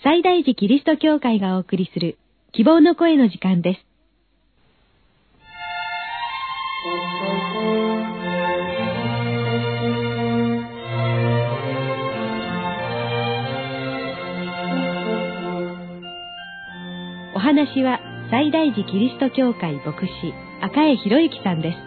西大寺キリスト教会がお送りする希望の声の時間です。お話は西大寺キリスト教会牧師赤江博之さんです。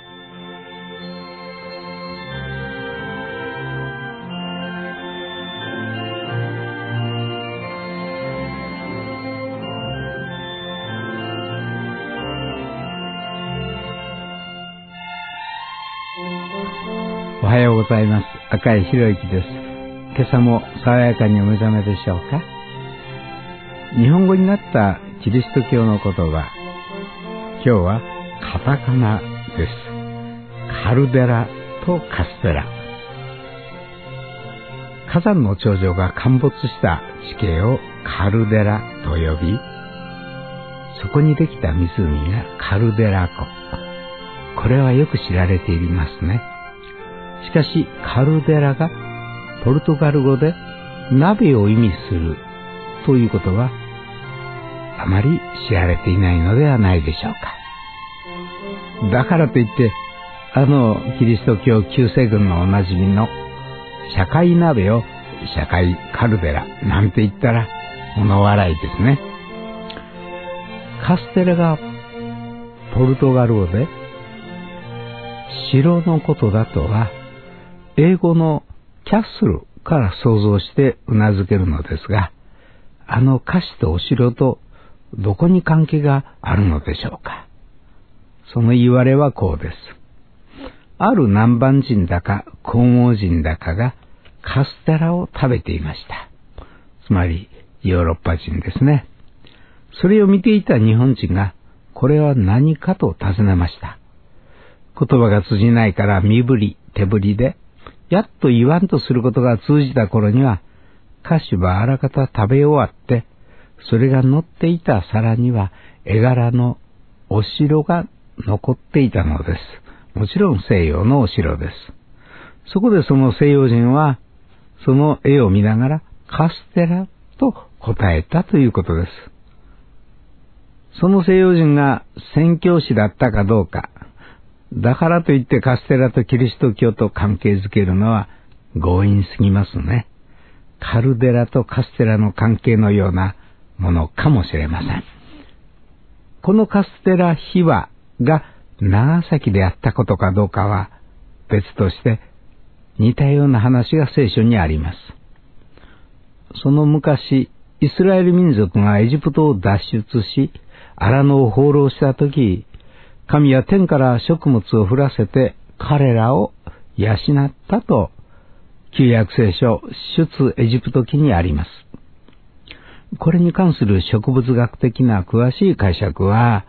おはようございます。赤井博之です。今朝も爽やかにお目覚めでしょうか。日本語になったキリスト教の言葉、今日はカタカナです。カルデラとカステラ。火山の頂上が陥没した地形をカルデラと呼び、そこにできた湖がカルデラ湖。これはよく知られていますね。しかしカルデラがポルトガル語で鍋を意味するということはあまり知られていないのではないでしょうか。だからといってキリスト教救世軍のおなじみの社会鍋を社会カルデラなんて言ったら物笑いですね。カステラがポルトガル語で城のことだとは英語のキャッスルから想像してうなずけるのですが、菓子とお城とどこに関係があるのでしょうか。その言われはこうです。ある南蛮人だか黄毛人だかがカステラを食べていました。つまりヨーロッパ人ですね。それを見ていた日本人がこれは何かと尋ねました。言葉が通じないから身振り手振りでやっと言わんとすることが通じた頃には菓子はあらかた食べ終わって、それが乗っていた皿には絵柄のお城が残っていたのです。もちろん西洋のお城です。そこでその西洋人はその絵を見ながらカステラと答えたということです。その西洋人が宣教師だったかどうか、だからといってカステラとキリスト教と関係づけるのは強引すぎますね。カルデラとカステラの関係のようなものかもしれません。このカステラ秘話が長崎であったことかどうかは別として、似たような話が聖書にあります。その昔、イスラエル民族がエジプトを脱出し、荒野を放浪したとき、神は天から食物を降らせて彼らを養ったと旧約聖書出エジプト記にあります。これに関する植物学的な詳しい解釈は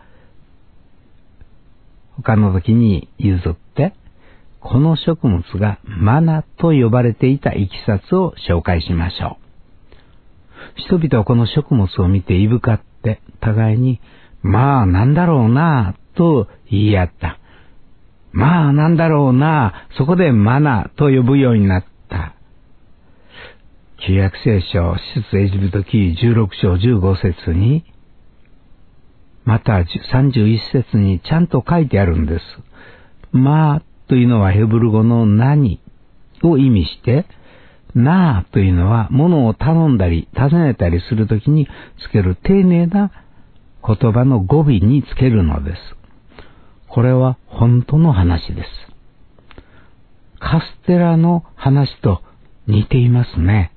他の時に譲って、この食物がマナと呼ばれていたいきさつを紹介しましょう。人々はこの食物を見ていぶかって互いにまあなんだろうなと言い合った。まあなんだろうな、そこでマナと呼ぶようになった。旧約聖書出エジプト記16章15節に、また31節にちゃんと書いてあるんです。まあというのはヘブル語の何を意味して、なあというのは物を頼んだり尋ねたりするときにつける丁寧な言葉の語尾につけるのです。これは本当の話です。カステラの話と似ていますね。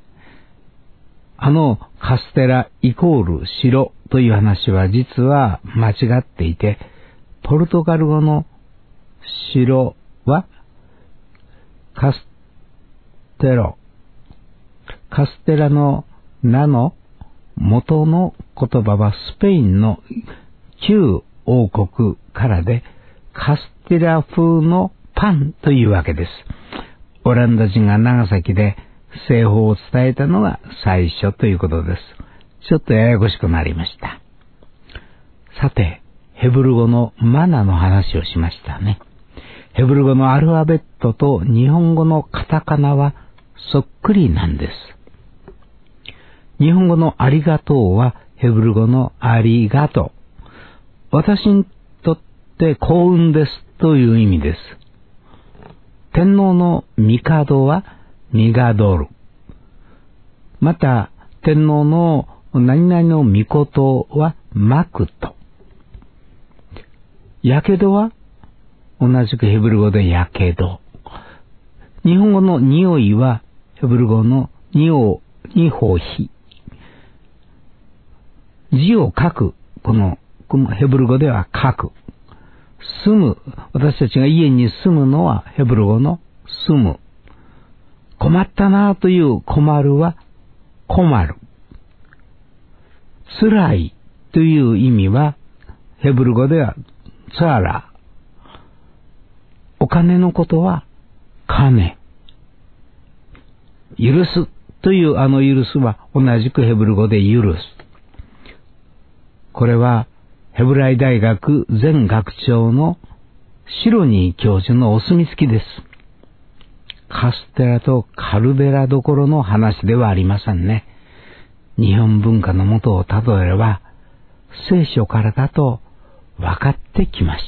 カステライコール城という話は実は間違っていて、ポルトガル語の城はカステロ。カステラの名の元の言葉はスペインの旧王国からで、カステラ風のパンというわけです。オランダ人が長崎で製法を伝えたのが最初ということです。ちょっとややこしくなりました。さて、ヘブル語のマナの話をしましたね。ヘブル語のアルファベットと日本語のカタカナはそっくりなんです。 日本語のありがとうはヘブル語のありがとう。私にとって幸運ですという意味です。天皇の帝はミガドル。また、天皇の何々の御事はマクト。やけどは同じくヘブル語でやけど。日本語の匂いはヘブル語のニホヒ。字を書く。このヘブル語では書く。住む。私たちが家に住むのはヘブル語の住む。困ったなという困るは困る。辛いという意味はヘブル語ではツァラ。お金のことは金。許すという許すは同じくヘブル語で許す。これはヘブライ大学前学長のシロニー教授のお墨付きです。カステラとカルベラどころの話ではありませんね。日本文化の元をたどれば聖書からだと分かってきました。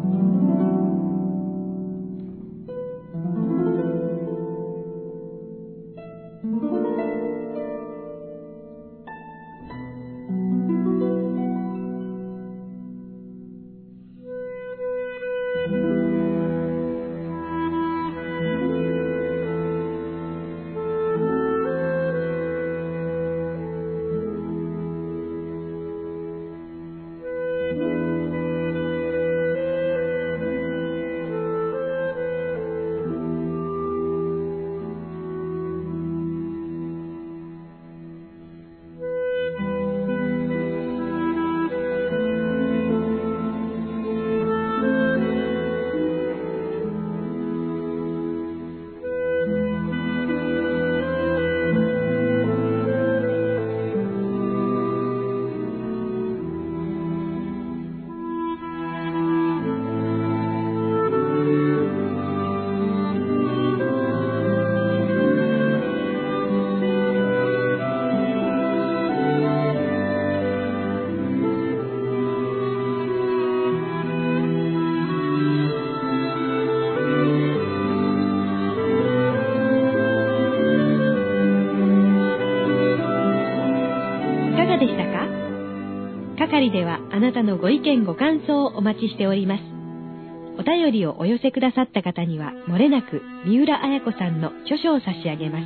係ではあなたのご意見ご感想をお待ちしております。お便りをお寄せくださった方にはもれなく三浦綾子さんの著書を差し上げます。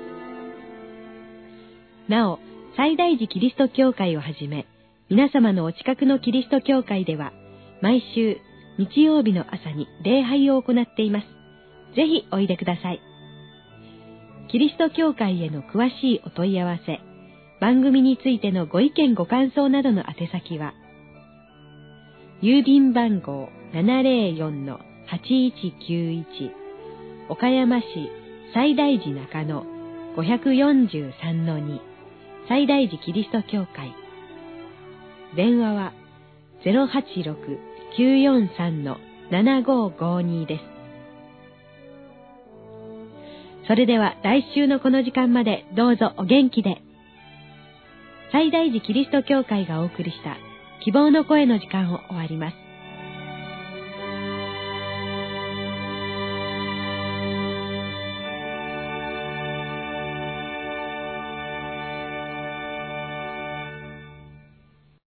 なお、西大寺キリスト教会をはじめ皆様のお近くのキリスト教会では毎週日曜日の朝に礼拝を行っています。ぜひおいでください。キリスト教会への詳しいお問い合わせ、番組についてのご意見ご感想などの宛先は、郵便番号 704-8191 岡山市西大寺中野 543-2 西大寺キリスト教会。電話は 086-943-7552 です。それでは来週のこの時間までどうぞお元気で。西大寺キリスト教会がお送りした希望の声の時間を終わります。